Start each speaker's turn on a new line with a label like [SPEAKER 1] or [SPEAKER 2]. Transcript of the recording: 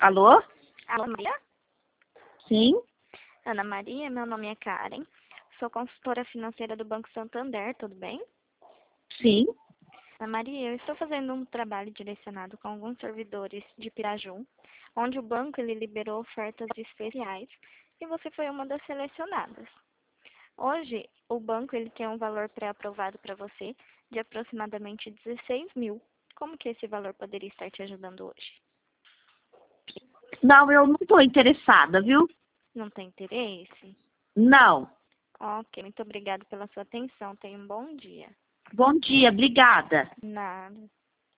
[SPEAKER 1] Alô?
[SPEAKER 2] Alô, Maria?
[SPEAKER 1] Sim?
[SPEAKER 2] Ana Maria, meu nome é Karen. Sou consultora financeira do Banco Santander, tudo bem?
[SPEAKER 1] Sim?
[SPEAKER 2] Ana Maria, eu estou fazendo um trabalho direcionado com alguns servidores de Piraju, onde o banco ele liberou ofertas especiais e você foi uma das selecionadas. Hoje, o banco ele tem um valor pré-aprovado para você de aproximadamente 16 mil. Como que esse valor poderia estar te ajudando hoje?
[SPEAKER 1] Não, eu não estou interessada, viu?
[SPEAKER 2] Não tem interesse?
[SPEAKER 1] Não.
[SPEAKER 2] Ok, muito obrigada pela sua atenção. Tenha um bom dia.
[SPEAKER 1] Bom dia, obrigada.
[SPEAKER 2] Nada.